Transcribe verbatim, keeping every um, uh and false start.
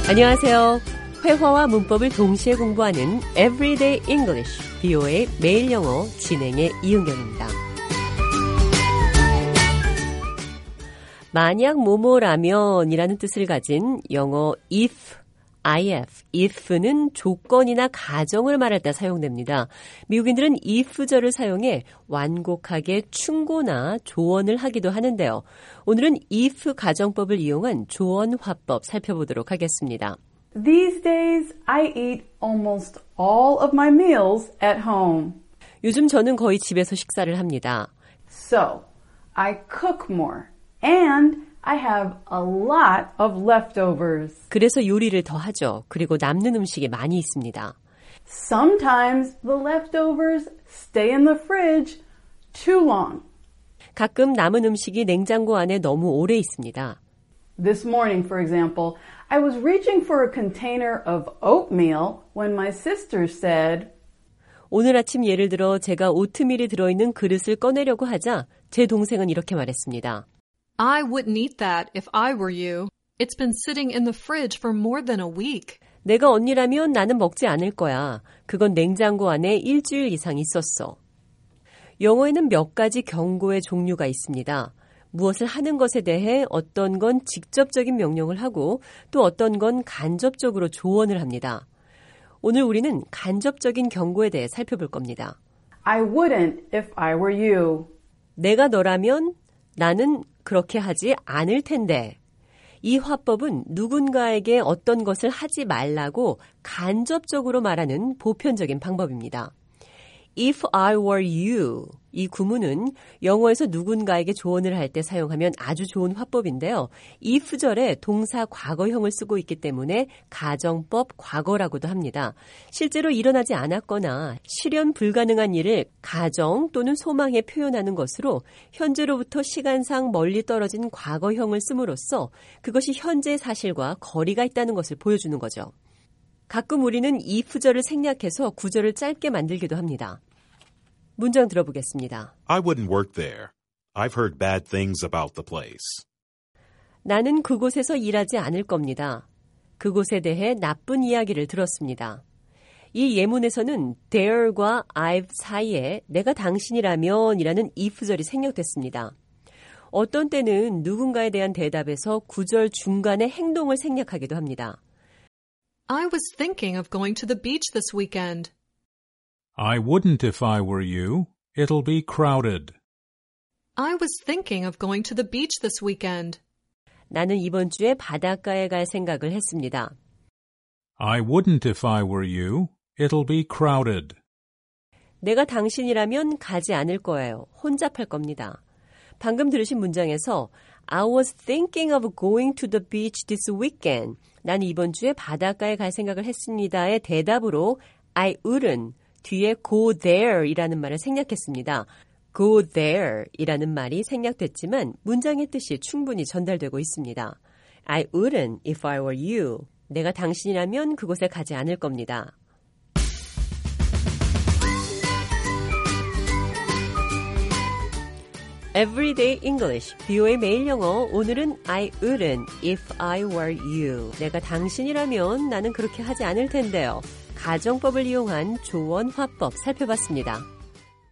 안녕하세요. 회화와 문법을 동시에 공부하는 Everyday English, 비오에이 매일 영어 진행의 이은경입니다. 만약 뭐뭐라면이라는 뜻을 가진 영어 if, if, if는 조건이나 가정을 말할 때 사용됩니다. 미국인들은 if절을 사용해 완곡하게 충고나 조언을 하기도 하는데요. 오늘은 if 가정법을 이용한 조언 화법 살펴보도록 하겠습니다. These days, I eat almost all of my meals at home. 요즘 저는 거의 집에서 식사를 합니다. So, I cook more. And I have a lot of leftovers. 그래서 요리를 더 하죠. 그리고 남는 음식이 많이 있습니다. Sometimes the leftovers stay in the fridge too long. 가끔 남은 음식이 냉장고 안에 너무 오래 있습니다. This morning, for example, I was reaching for a container of oatmeal when my sister said, 오늘 아침 예를 들어 제가 오트밀이 들어있는 그릇을 꺼내려고 하자 제 동생은 이렇게 말했습니다. I wouldn't eat that if I were you. It's been sitting in the fridge for more than a week. 내가 언니라면 나는 먹지 않을 거야. 그건 냉장고 안에 일주일 이상 있었어. 영어에는 몇 가지 경고의 종류가 있습니다. 무엇을 하는 것에 대해 어떤 건 직접적인 명령을 하고 또 어떤 건 간접적으로 조언을 합니다. 오늘 우리는 간접적인 경고에 대해 살펴볼 겁니다. I wouldn't if I were you. 내가 너라면 나는 그렇게 하지 않을 텐데. 이 화법은 누군가에게 어떤 것을 하지 말라고 간접적으로 말하는 보편적인 방법입니다. If I were you, 이 구문은 영어에서 누군가에게 조언을 할 때 사용하면 아주 좋은 화법인데요. if절에 동사 과거형을 쓰고 있기 때문에 가정법 과거라고도 합니다. 실제로 일어나지 않았거나 실현 불가능한 일을 가정 또는 소망에 표현하는 것으로 현재로부터 시간상 멀리 떨어진 과거형을 씀으로써 그것이 현재의 사실과 거리가 있다는 것을 보여주는 거죠. 가끔 우리는 if절을 생략해서 구절을 짧게 만들기도 합니다. 문장 들어보겠습니다. I wouldn't work there. I've heard bad things about the place. 나는 그곳에서 일하지 않을 겁니다. 그곳에 대해 나쁜 이야기를 들었습니다. 이 예문에서는 there과 I've 사이에 내가 당신이라면 이라는 if절이 생략됐습니다. 어떤 때는 누군가에 대한 대답에서 구절 중간에 행동을 생략하기도 합니다. I was thinking of going to the beach this weekend. I wouldn't if I were you. It'll be crowded. I was thinking of going to the beach this weekend. 나는 이번 주에 바닷가에 갈 생각을 했습니다. I wouldn't if I were you. It'll be crowded. 내가 당신이라면 가지 않을 거예요. 혼잡할 겁니다. 방금 들으신 문장에서 I was thinking of going to the beach this weekend. 나는 이번 주에 바닷가에 갈 생각을 했습니다의 대답으로 I wouldn't 뒤에 go there 이라는 말을 생략했습니다. go there 이라는 말이 생략됐지만 문장의 뜻이 충분히 전달되고 있습니다. I wouldn't if I were you. 내가 당신이라면 그곳에 가지 않을 겁니다. Everyday English, 비오에이 매일 영어. 오늘은 I wouldn't if I were you. 내가 당신이라면 나는 그렇게 하지 않을 텐데요. 가정법을 이용한 조언 화법 살펴봤습니다.